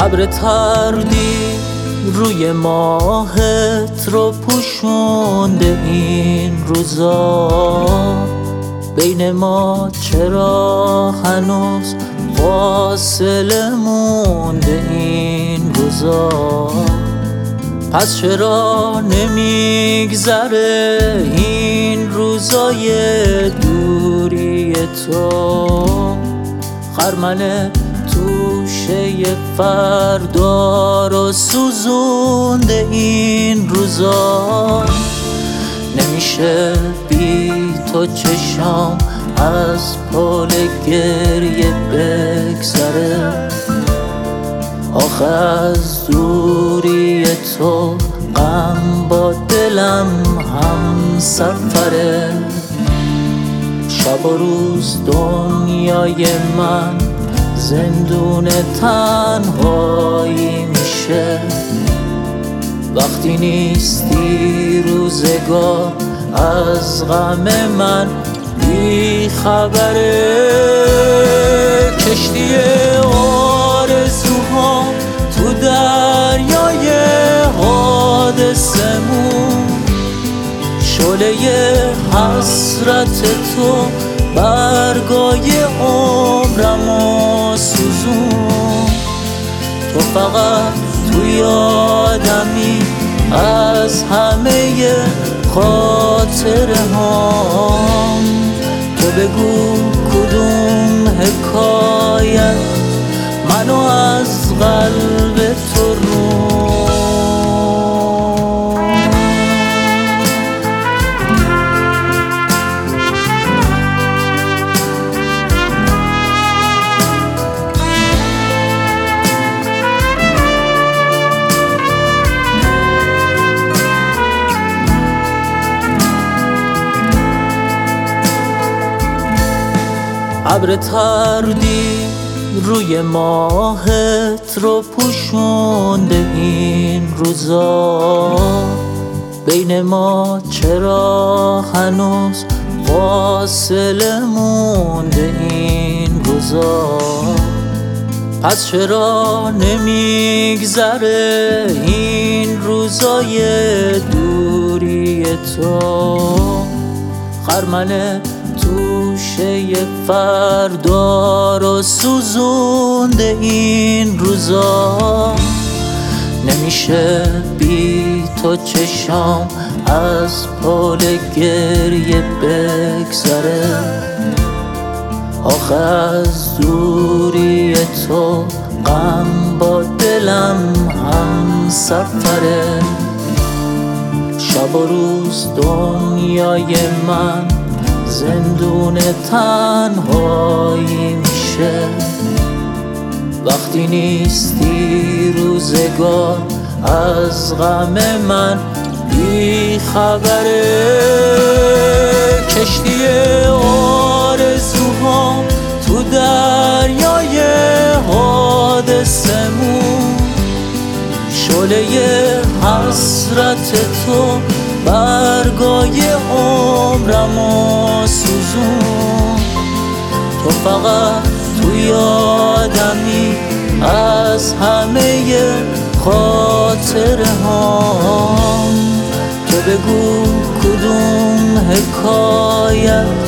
ابر تردید روی ماهت رو پوشونده این روزا، بین ما چرا هنوز فاصله مونده این روزا؟ پس چرا نمیگذره این روزای دوری تو؟ خرمن توشه فردا رو سوزونده این روزا، نمیشه بی تو چشام از پل گریه بگذره. آخه از دوری تو غم با دلم هم سفره. شب و روز دنیای من زندون تنهایی میشه، وقتی نیستی روزگار از غم من بی خبره. کشتی آرزوها تو دریای حادثمون، شعله حسرت تو برگای عمرمو سوزون. تو فقط تو یادمی از همه خاطره هام. تو بگو کدوم حکایت منو از قلب تو رو. ابر تردید روی ماهت رو پوشونده این روزا، بین ما چرا هنوز فاصله مونده این روزا؟ پس چرا نمیگذره این روزای دوری تو؟ خرمن توشه فردا رو سوزونده این روزا، نمیشه بی تو چشام از پل گریه بگذره. آخه از دوری تو غم با دلم هم سفره. شب و روز دنیای من زندون تنهایی میشه، وقتی نیستی روزگار از غم من بی خبره. کشتی آرزوها تو دریای حادثمون، شعله حسرت تو برگای عمرمو سوزون. تو فقط تو یادمی از همه خاطره هام. تو بگو کدوم حکایت